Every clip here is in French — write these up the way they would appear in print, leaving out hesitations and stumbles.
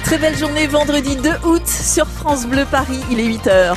Très belle journée vendredi 2 août sur France Bleu Paris, il est 8h.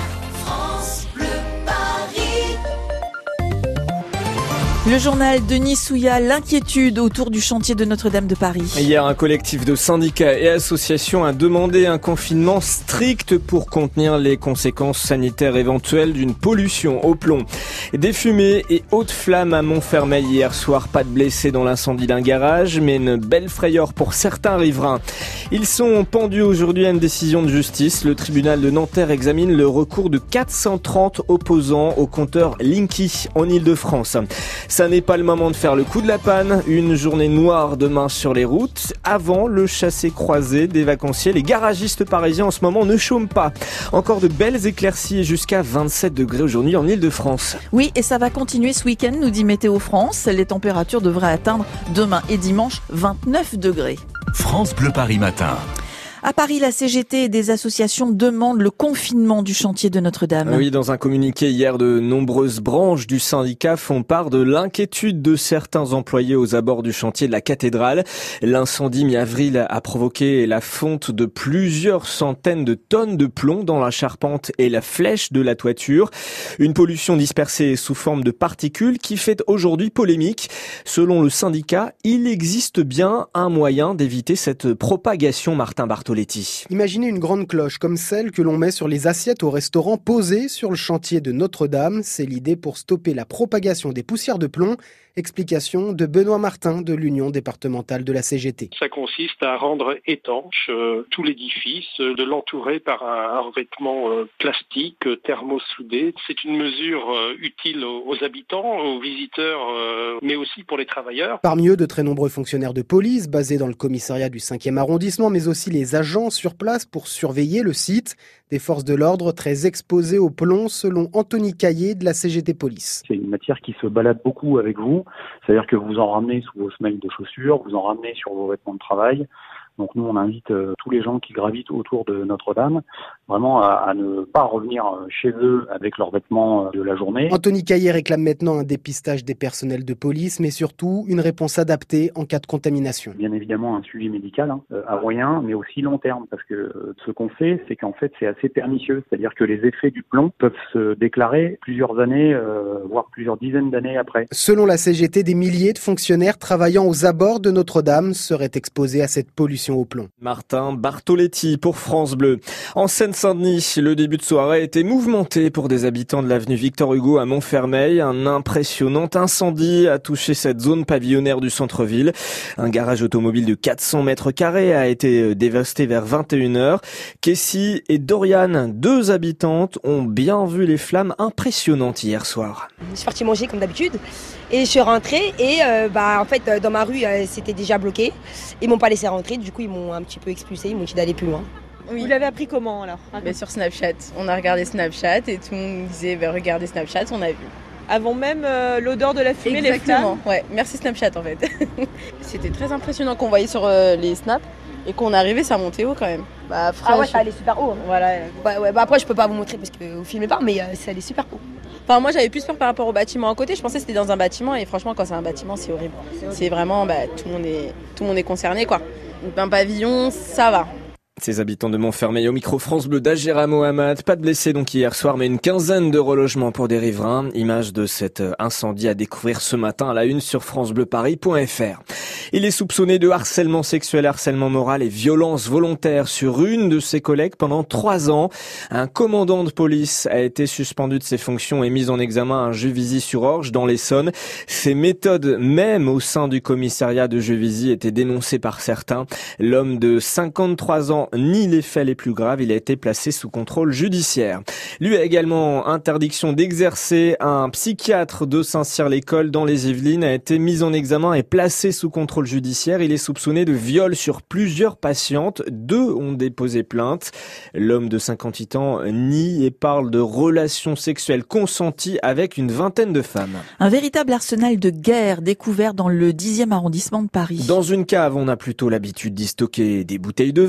Le journal Denis Souillat, l'inquiétude autour du chantier de Notre-Dame de Paris. Hier, un collectif de syndicats et associations a demandé un confinement strict pour contenir les conséquences sanitaires éventuelles d'une pollution au plomb. Des fumées et hautes flammes à Montfermeil hier soir. Pas de blessés dans l'incendie d'un garage, mais une belle frayeur pour certains riverains. Ils sont pendus aujourd'hui à une décision de justice. Le tribunal de Nanterre examine le recours de 430 opposants au compteur Linky en Ile-de-France. Ça n'est pas le moment de faire le coup de la panne. Une journée noire demain sur les routes. Avant le chassé-croisé des vacanciers, les garagistes parisiens en ce moment ne chôment pas. Encore de belles éclaircies et jusqu'à 27 degrés aujourd'hui en Ile-de-France. Oui, et ça va continuer ce week-end, nous dit Météo France. Les températures devraient atteindre demain et dimanche 29 degrés. France Bleu Paris matin. À Paris, la CGT et des associations demandent le confinement du chantier de Notre-Dame. Oui, dans un communiqué hier, de nombreuses branches du syndicat font part de l'inquiétude de certains employés aux abords du chantier de la cathédrale. L'incendie mi-avril a provoqué la fonte de plusieurs centaines de tonnes de plomb dans la charpente et la flèche de la toiture. Une pollution dispersée sous forme de particules qui fait aujourd'hui polémique. Selon le syndicat, il existe bien un moyen d'éviter cette propagation, Martin Bartoli. Imaginez une grande cloche comme celle que l'on met sur les assiettes au restaurant posée sur le chantier de Notre-Dame. C'est l'idée pour stopper la propagation des poussières de plomb. Explication de Benoît Martin de l'Union départementale de la CGT. Ça consiste à rendre étanche tout l'édifice, de l'entourer par un revêtement plastique thermosoudé. C'est une mesure utile aux habitants, aux visiteurs, mais aussi pour les travailleurs. Parmi eux, de très nombreux fonctionnaires de police basés dans le commissariat du 5e arrondissement, mais aussi les agents sur place pour surveiller le site. Des forces de l'ordre très exposées au plomb, selon Anthony Caillé de la CGT Police. C'est une matière qui se balade beaucoup avec vous, c'est-à-dire que vous en ramenez sous vos semelles de chaussures, vous en ramenez sur vos vêtements de travail. Donc nous, on invite tous les gens qui gravitent autour de Notre-Dame vraiment à ne pas revenir chez eux avec leurs vêtements de la journée. Anthony Caillé réclame maintenant un dépistage des personnels de police, mais surtout une réponse adaptée en cas de contamination. Bien évidemment, un suivi médical à moyen, mais aussi long terme, parce que ce qu'on fait, c'est qu'en fait, c'est assez pernicieux. C'est-à-dire que les effets du plomb peuvent se déclarer plusieurs années, voire plusieurs dizaines d'années après. Selon la CGT, des milliers de fonctionnaires travaillant aux abords de Notre-Dame seraient exposés à cette pollution au plomb. Martin Bartoletti pour France Bleu. En Seine-Saint-Denis, le début de soirée a été mouvementé pour des habitants de l'avenue Victor Hugo à Montfermeil. Un impressionnant incendie a touché cette zone pavillonnaire du centre-ville. Un garage automobile de 400 mètres carrés a été dévasté vers 21h. Kessie et Doriane, deux habitantes, ont bien vu les flammes impressionnantes hier soir. Je suis partie manger comme d'habitude et je suis rentrée et en fait dans ma rue c'était déjà bloqué. Ils m'ont pas laissé rentrer, du coup ils m'ont un petit peu expulsé, ils m'ont dit d'aller plus loin. Oui. Vous l'avez appris comment alors ? Sur Snapchat. On a regardé Snapchat et tout le monde nous disait regardez Snapchat, on a vu. Avant même l'odeur de la fumée, exactement. Les flammes. Ouais, merci Snapchat en fait. C'était très impressionnant qu'on voyait sur les snaps et qu'on arrivait, ça montait haut quand même. Ça allait super haut. Voilà. Après je peux pas vous montrer parce que vous filmez pas, mais ça allait super haut. Enfin, moi j'avais plus peur par rapport au bâtiment à côté, je pensais que c'était dans un bâtiment et franchement quand c'est un bâtiment c'est horrible. C'est vraiment, tout le monde est concerné quoi. Donc un pavillon, ça va. Ces habitants de Montfermeil au micro France Bleu d'Agera Mohamed. Pas de blessés donc hier soir, mais une quinzaine de relogements pour des riverains. Image de cet incendie à découvrir ce matin à la une sur francebleuparis.fr. Il est soupçonné de harcèlement sexuel, harcèlement moral et violence volontaire sur une de ses collègues pendant 3 ans. Un commandant de police a été suspendu de ses fonctions et mis en examen à Juvisy-sur-Orge dans l'Essonne. Ses méthodes même au sein du commissariat de Juvisy étaient dénoncées par certains. L'homme de 53 ans ni les faits les plus graves, il a été placé sous contrôle judiciaire. Lui a également interdiction d'exercer. Un psychiatre de Saint-Cyr-l'École dans les Yvelines a été mis en examen et placé sous contrôle judiciaire. Il est soupçonné de viol sur plusieurs patientes. 2 ont déposé plainte. L'homme de 58 ans nie et parle de relations sexuelles consenties avec une vingtaine de femmes. Un véritable arsenal de guerre découvert dans le 10e arrondissement de Paris. Dans une cave, on a plutôt l'habitude d'y stocker des bouteilles de vin.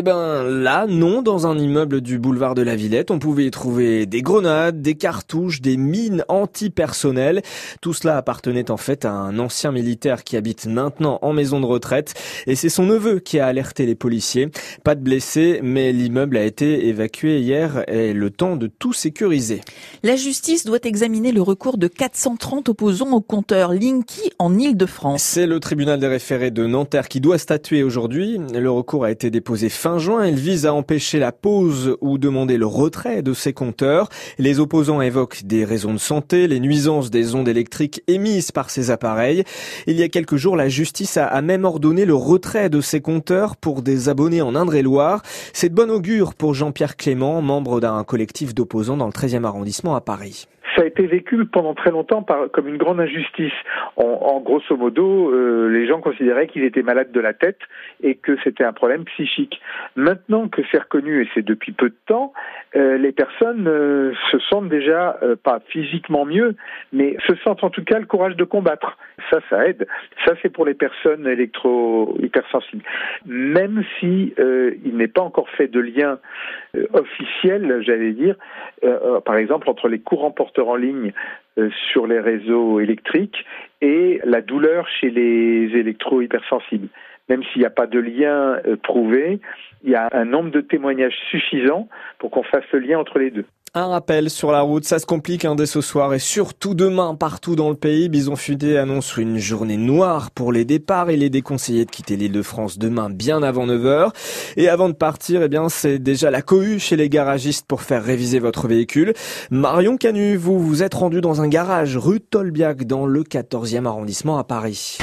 ben là, non, dans un immeuble du boulevard de la Villette, on pouvait y trouver des grenades, des cartouches, des mines antipersonnelles. Tout cela appartenait en fait à un ancien militaire qui habite maintenant en maison de retraite. Et c'est son neveu qui a alerté les policiers. Pas de blessés, mais l'immeuble a été évacué hier et le temps de tout sécuriser. La justice doit examiner le recours de 430 opposants au compteur Linky en Île-de-France. C'est le tribunal des référés de Nanterre qui doit statuer aujourd'hui. Le recours a été déposé fin juin. Il vise à empêcher la pose ou demander le retrait de ces compteurs. Les opposants évoquent des raisons de santé, les nuisances des ondes électriques émises par ces appareils. Il y a quelques jours, la justice a même ordonné le retrait de ces compteurs pour des abonnés en Indre-et-Loire. C'est de bon augure pour Jean-Pierre Clément, membre d'un collectif d'opposants dans le 13e arrondissement à Paris. Ça a été vécu pendant très longtemps comme une grande injustice. En grosso modo, les gens considéraient qu'il était malade de la tête et que c'était un problème psychique. Maintenant que c'est reconnu, et c'est depuis peu de temps, les personnes se sentent déjà, pas physiquement mieux, mais se sentent en tout cas le courage de combattre. Ça aide. Ça, c'est pour les personnes hypersensibles. Même si il n'est pas encore fait de lien officiel, j'allais dire, par exemple, entre les courants porteurs en ligne sur les réseaux électriques et la douleur chez les électro-hypersensibles. Même s'il n'y a pas de lien prouvé, il y a un nombre de témoignages suffisant pour qu'on fasse le lien entre les deux. Un rappel sur la route, ça se complique dès ce soir et surtout demain partout dans le pays. Bison Futé annonce une journée noire pour les départs. Il est déconseillé de quitter l'Île-de-France demain bien avant 9h. Et avant de partir, c'est déjà la cohue chez les garagistes pour faire réviser votre véhicule. Marion Canu, vous vous êtes rendu dans un garage rue Tolbiac dans le 14e arrondissement à Paris.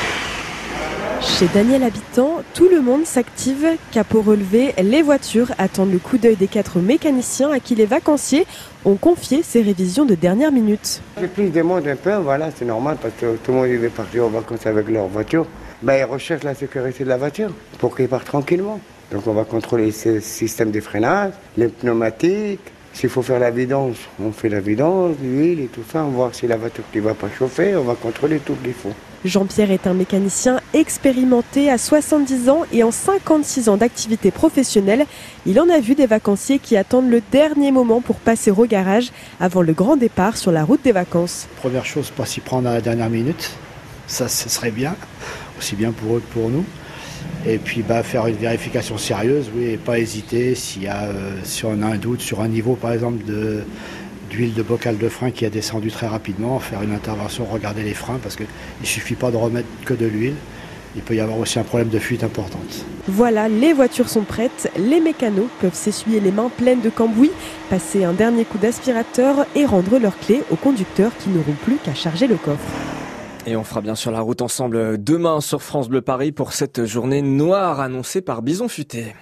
Chez Daniel Habitant, tout le monde s'active. Capot relevé, les voitures attendent le coup d'œil des 4 mécaniciens à qui les vacanciers ont confié ces révisions de dernière minute. J'ai plus de monde un peu, voilà, c'est normal parce que tout le monde veut partir en vacances avec leur voiture. Ils recherchent la sécurité de la voiture pour qu'ils partent tranquillement. Donc on va contrôler ce système de freinage, les pneumatiques. S'il faut faire la vidange, on fait la vidange, l'huile et tout ça. On va voir si la voiture ne va pas chauffer, on va contrôler tout ce qu'il faut. Jean-Pierre est un mécanicien expérimenté à 70 ans et en 56 ans d'activité professionnelle. Il en a vu des vacanciers qui attendent le dernier moment pour passer au garage avant le grand départ sur la route des vacances. Première chose, pas s'y prendre à la dernière minute. Ça, ce serait bien, aussi bien pour eux que pour nous. Et puis faire une vérification sérieuse, oui, et pas hésiter si on a un doute sur un niveau, par exemple, d'huile de bocal de frein qui a descendu très rapidement, faire une intervention, regarder les freins, parce qu'il ne suffit pas de remettre que de l'huile. Il peut y avoir aussi un problème de fuite importante. Voilà, les voitures sont prêtes, les mécanos peuvent s'essuyer les mains pleines de cambouis, passer un dernier coup d'aspirateur et rendre leurs clés aux conducteurs qui n'auront plus qu'à charger le coffre. Et on fera bien sûr la route ensemble demain sur France Bleu Paris pour cette journée noire annoncée par Bison Futé.